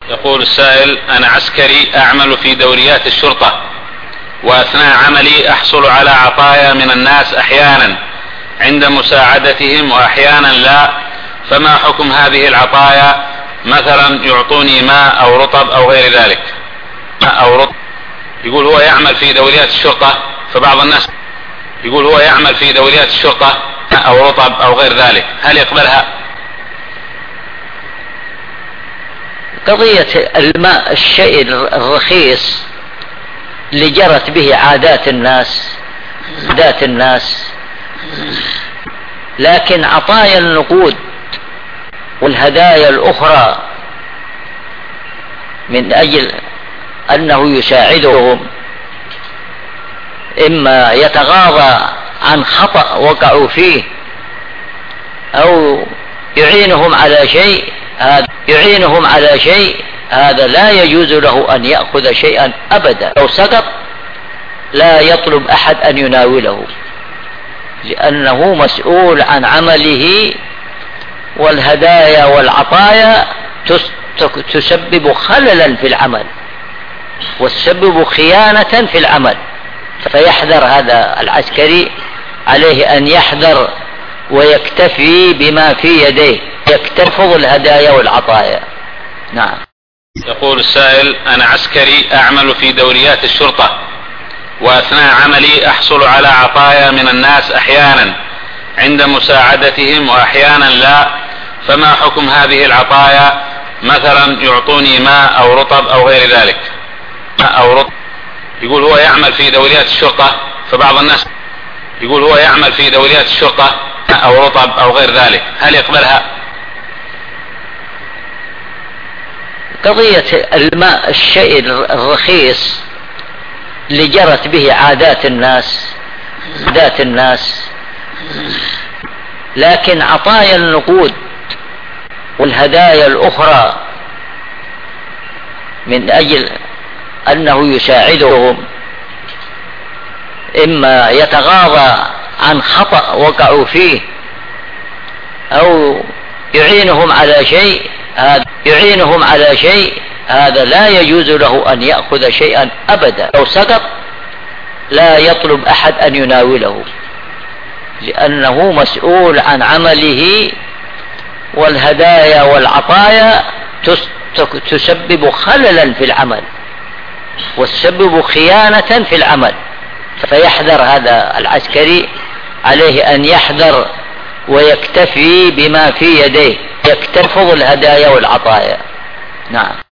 يقول السائل: أنا عسكري أعمل في دوريات الشرطة، وأثناء عملي أحصل على عطايا من الناس أحيانا عند مساعدتهم وأحيانا لا، فما حكم هذه العطايا؟ مثلا يعطوني ماء أو رطب أو غير ذلك. يقول هو يعمل في دوريات الشرطة، فبعض الناس يقول هو يعمل في دوريات الشرطة أو رطب أو غير ذلك، هل يقبلها؟ قضية الماء الشيء الرخيص اللي جرت به عادات الناس، لكن عطايا النقود والهدايا الأخرى من أجل أنه يساعدهم، إما يتغاضى عن خطأ وقعوا فيه أو يعينهم على شيء، هذا لا يجوز له أن يأخذ شيئا أبدا. لو سقط لا يطلب أحد أن يناوله، لأنه مسؤول عن عمله، والهدايا والعطايا تسبب خللا في العمل وتسبب خيانة في العمل. فيحذر هذا العسكري، عليه أن يحذر ويكتفي بما في يديه، يكتفض الهدايا والعطايا. نعم. يقول السائل: أنا عسكري أعمل في دوريات الشرطة، وأثناء عملي أحصل على عطايا من الناس أحيانا عند مساعدتهم وأحيانا لا، فما حكم هذه العطايا؟ مثلا يعطوني ماء أو رطب أو غير ذلك. يقول هو يعمل في دوريات الشرطة، فبعض الناس يقول هو يعمل في دوريات الشرطة أو رطب أو غير ذلك، هل يقبلها؟ قضية الماء الشيء الرخيص اللي جرت به عادات الناس، لكن عطايا النقود والهدايا الأخرى من أجل أنه يساعدهم، إما يتغاضى عن خطأ وقعوا فيه أو يعينهم على شيء، هذا لا يجوز له أن يأخذ شيئا أبدا. لو سقط لا يطلب أحد أن يناوله، لأنه مسؤول عن عمله، والهدايا والعطايا تسبب خللا في العمل وتسبب خيانة في العمل. فيحذر هذا العسكري، عليه أن يحذر ويكتفي بما في يديه، يكتفض الهدايا والعطايا. نعم.